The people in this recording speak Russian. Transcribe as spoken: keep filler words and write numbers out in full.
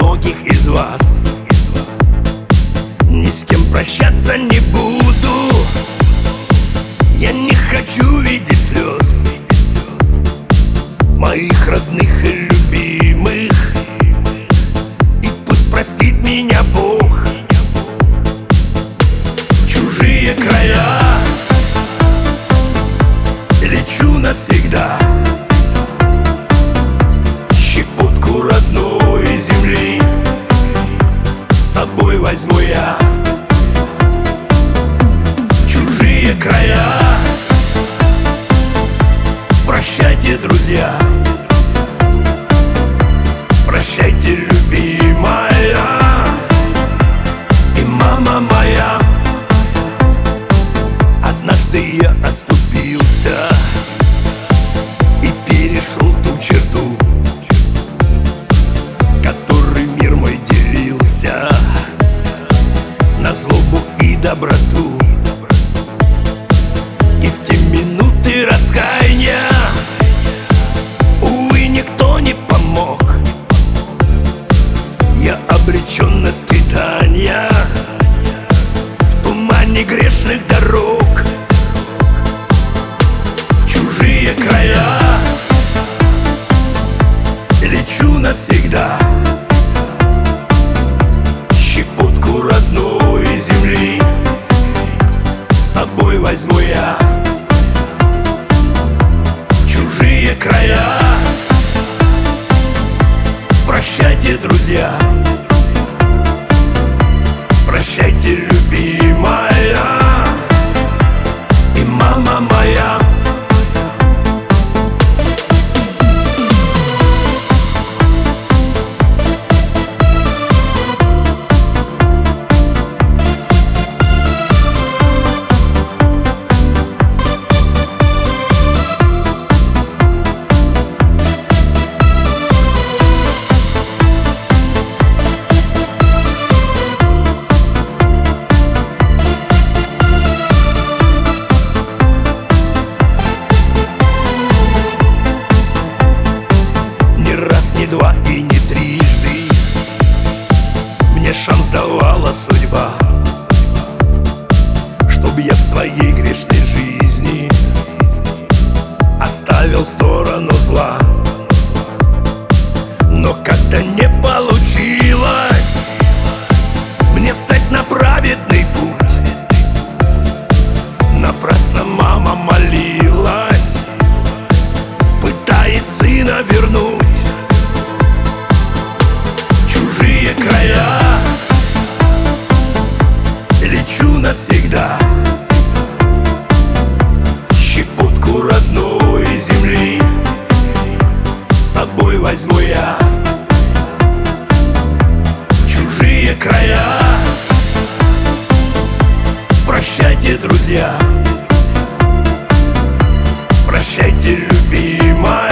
многих из вас. Ни с кем прощаться не буду, я не хочу видеть слез моих родных и любимых. И пусть простит меня Бог. В чужие края лечу навсегда, щепотку родной земли с собой возьму я. В чужие края прощайте, друзья, прощайте, любимая и мама моя. Однажды я оступился и перешел ту черту, которой мир мой делился на злобу и доброту. И в те минуты раскаяния, увы, никто не помог. Я обречен на скитания в тумане грешных дорог. В чужие края лечу навсегда, щепотку родной земли с собой возьму я. В чужие края прощайте, друзья, прощайте, любимая и мама моя. Не два и не трижды мне шанс давала судьба, чтоб я в своей грешной жизни оставил сторону зла. Но как-то не получилось мне встать на праведный путь. Напрасно мама молилась, пытаясь сына вернуть. Чужие края лечу навсегда, щепотку родной земли с собой возьму я. В чужие края прощайте, друзья, прощайте, любимая